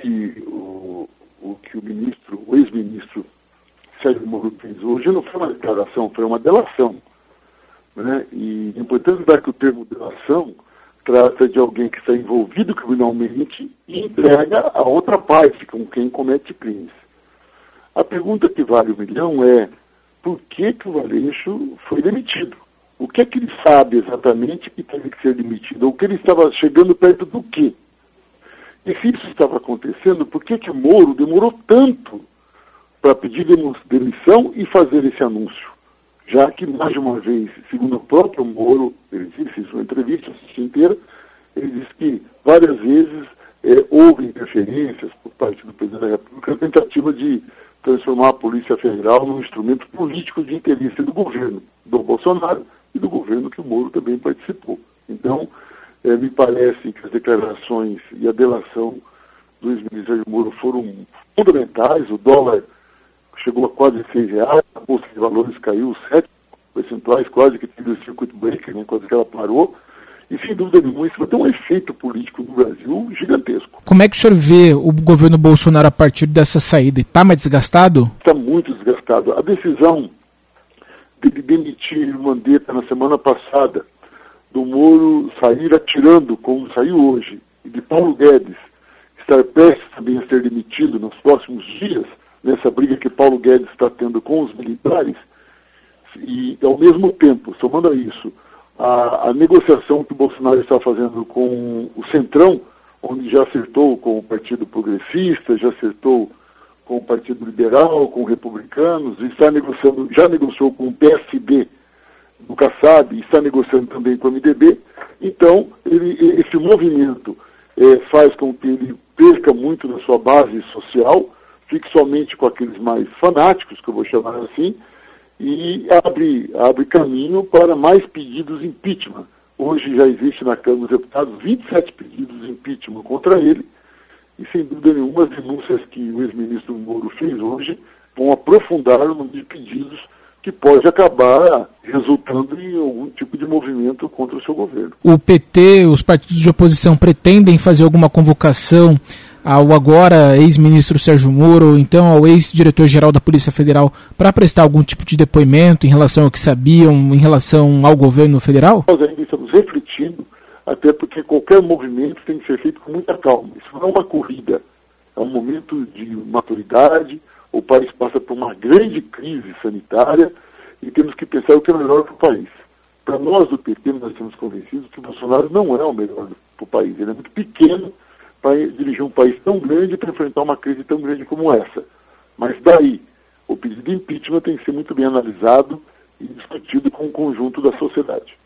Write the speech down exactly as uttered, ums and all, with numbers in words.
que o, o que o ministro, o ex-ministro Sérgio Moro fez hoje não foi uma declaração, foi uma delação, né? E é importante dar que o termo delação trata de alguém que está envolvido criminalmente e entrega a outra parte com quem comete crimes. A pergunta que vale um milhão é: por que que o Valeixo foi demitido? O que é que ele sabe exatamente que teve que ser demitido? Ou que ele estava chegando perto do quê? E se isso estava acontecendo, por que que o Moro demorou tanto para pedir demissão e fazer esse anúncio? Já que, mais de uma vez, segundo o próprio Moro, ele disse isso na entrevista, a inteira, ele disse que várias vezes é, houve interferências por parte do presidente da República na tentativa de transformar a Polícia Federal num instrumento político de interesse do governo do Bolsonaro e do governo que o Moro também participou. Então, é, me parece que as declarações e a delação do ex-ministro Moro foram fundamentais. O dólar chegou a quase seis reais, a Bolsa de Valores caiu sete percentuais, quase que teve o circuit breaker, né, quase que ela parou. E, sem dúvida nenhuma, isso vai ter um efeito político no Brasil gigantesco. Como é que o senhor vê o governo Bolsonaro a partir dessa saída? Está mais desgastado? Está muito desgastado. A decisão de demitir o Mandetta na semana passada, do Moro sair atirando como saiu hoje, e de Paulo Guedes estar prestes também a ser demitido nos próximos dias, nessa briga que Paulo Guedes está tendo com os militares, e ao mesmo tempo, somando a isso, a, a negociação que o Bolsonaro está fazendo com o Centrão, onde já acertou com o Partido Progressista, já acertou com o Partido Liberal, com republicanos, e está negociando, já negociou com o P S B do Kassab, e está negociando também com o M D B. Então, ele, esse movimento é, faz com que ele perca muito da sua base social, fique somente com aqueles mais fanáticos, que eu vou chamar assim, e abre, abre caminho para mais pedidos de impeachment. Hoje já existe na Câmara dos Deputados vinte e sete pedidos de impeachment contra ele, e sem dúvida nenhuma as denúncias que o ex-ministro Moro fez hoje vão aprofundar o número de pedidos que pode acabar resultando em algum tipo de movimento contra o seu governo. O P T, os partidos de oposição pretendem fazer alguma convocação ao agora ex-ministro Sérgio Moro, ou então ao ex-diretor-geral da Polícia Federal, para prestar algum tipo de depoimento em relação ao que sabiam, em relação ao governo federal? Nós ainda estamos refletindo, até porque qualquer movimento tem que ser feito com muita calma. Isso não é uma corrida, é um momento de maturidade, o país passa por uma grande crise sanitária e temos que pensar o que é melhor para o país. Para nós do P T, nós estamos convencidos que o Bolsonaro não é o melhor para o país. Ele é muito pequeno para dirigir um país tão grande para enfrentar uma crise tão grande como essa. Mas daí, o pedido de impeachment tem que ser muito bem analisado e discutido com o conjunto da sociedade.